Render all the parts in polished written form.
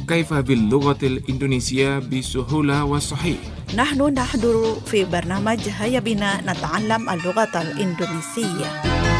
كيف باللغة الإندونيسية بسهولة وصحيح. نحن نحضر في برنامج هيا بنا نتعلم اللغة الإندونيسية.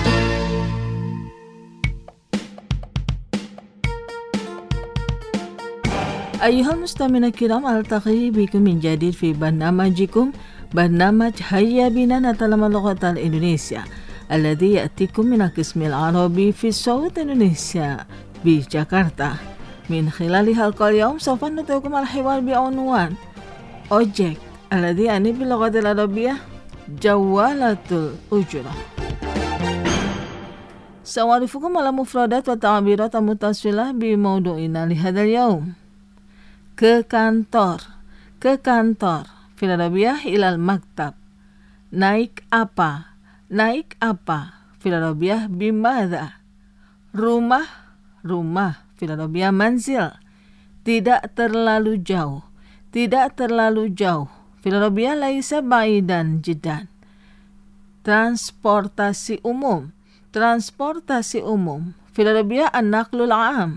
أيها المستمعون الكرام، ألتقي بكم من جديد في برنامجكم برنامج هيا بنا نتعلم اللغة الإندونيسية الذي يأتيكم من القسم العربي في صوت إندونيسيا بجاكرتا. من خلال حلقة اليوم سوف نترككم الحوار بعنوان أوجيك الذي يعني باللغة العربية جوالة الأجرة. سأعرفكم على مفردات وتعبيرات المتصلة بموضوعنا لهذا اليوم. ke kantor في العربية إلى المكتب. naik apa في العربية بماذا. rumah في العربية منزل. tidak terlalu jauh في العربية ليس بعيدا جدا. transportasi umum في العربية النقل العام.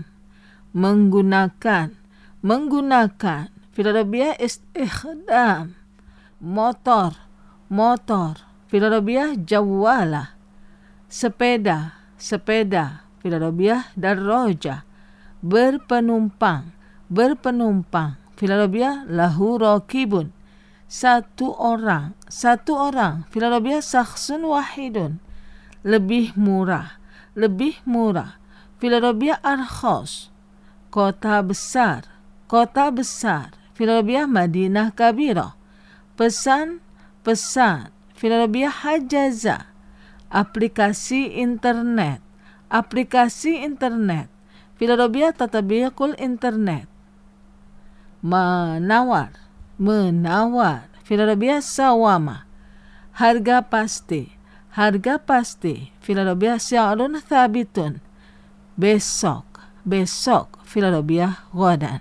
menggunakan في العربية استخدام. motor في العربية جوالة. sepeda في العربية دراجة. berpenumpang في العربية له راكب. satu orang في العربية شخص واحد. lebih murah في العربية أرخص. kota besar في العربية مدينة كبيرة. pesan في العربية حجز. aplikasi internet في العربية تطبيق الإنترنت. menawar في العربية سوامة. harga pasti في العربية سعر ثابت. besok في العربية غدا.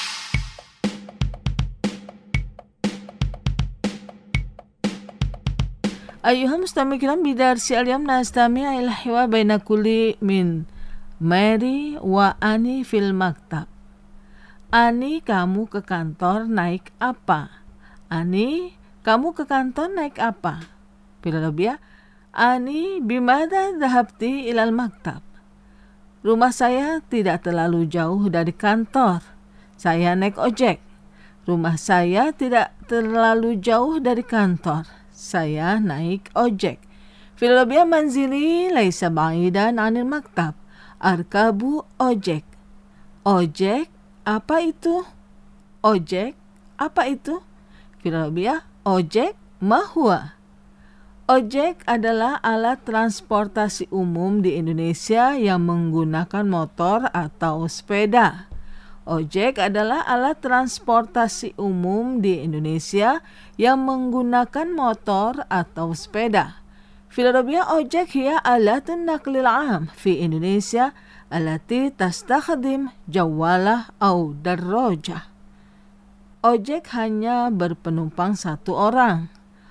أيها المستمعون الكرام، بدرس اليوم نستمع إلى الحوار بين كل من ماري وأني في المكتب. Ani, kamu ke kantor naik apa? Ani, kamu ke kantor naik apa? في العربية Ani, bimada dhahabti ilal maktab. Rumah saya tidak terlalu jauh dari kantor. Saya naik ojek. Rumah saya tidak terlalu jauh dari kantor. Saya naik ojek. في العربية منزلي ليس بعيدا عن المكتب. أركب ojek. Ojek, apa itu? Ojek, apa itu? في العربية ojek ما هو? Ojek adalah alat transportasi umum di Indonesia yang menggunakan motor atau sepeda. Ojek adalah alat transportasi umum di Indonesia yang menggunakan motor atau sepeda. في العربية ojek هي آلة النقل العام في إندونيسيا التي تستخدم جوالة أو دراجة. Ojek hanya berpenumpang satu orang.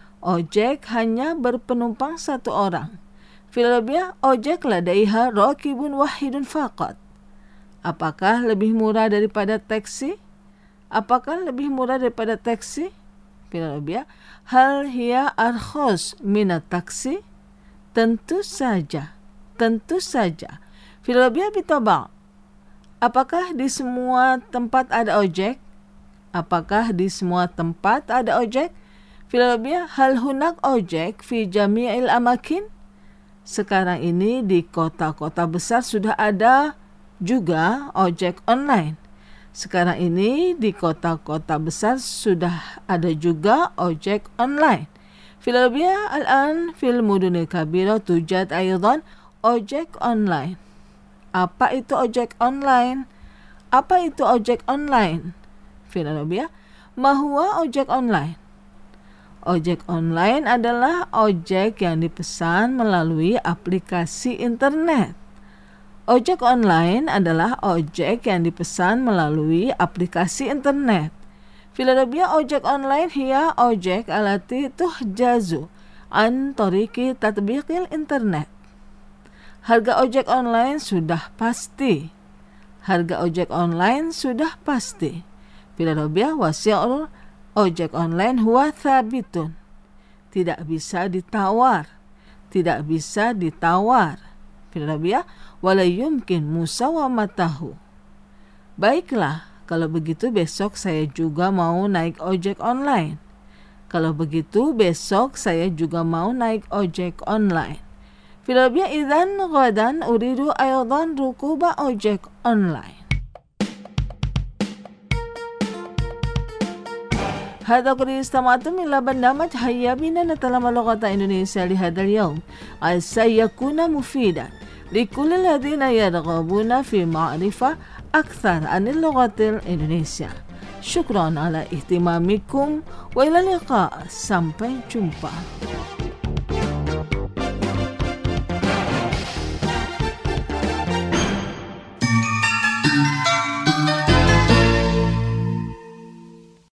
في العربية ojek لديها راكب واحد فقط. Apakah lebih murah daripada taksi? في العربية هل هي أرخص من التاكسي؟ Tentu saja. في العربية بالطبع. Apakah di semua tempat ada ojek? في العربية هل هناك ojek في جميع الأماكن؟ Sekarang ini di kota-kota besar sudah ada juga ojek online. في العربية الآن في المدن الكبيرة توجد أيضا ojek online. Apa itu ojek online? في العربية ما هو ojek online? Ojek online adalah ojek yang dipesan melalui aplikasi internet. Ojek online adalah ojek yang dipesan melalui aplikasi internet. في العربية ojek online هي ojek التي تحجز عن طريق تطبيق الإنترنت. Harga ojek online sudah pasti. Harga ojek online sudah pasti. Fil Arabiyyah wa syi'ru ojek online huwa thabitun. Tidak bisa ditawar. Tidak bisa ditawar. Fil Arabiyyah wa la yumkin musawamatahu. Baiklah, kalau begitu besok saya juga mau naik ojek online. Kalau begitu besok saya juga mau naik ojek online. Fil Arabiyyah idzan ghadan uridu aydan rukuba ojek online. هذا قد استمعتم إلى برنامج هيا بنا نتعلم اللغة الإندونيسية لهذا اليوم. سيكون مفيدا لكل الذين يرغبون في معرفة أكثر عن اللغة الإندونيسية. شكرا على اهتمامكم وإلى اللقاء. Sampai jumpa.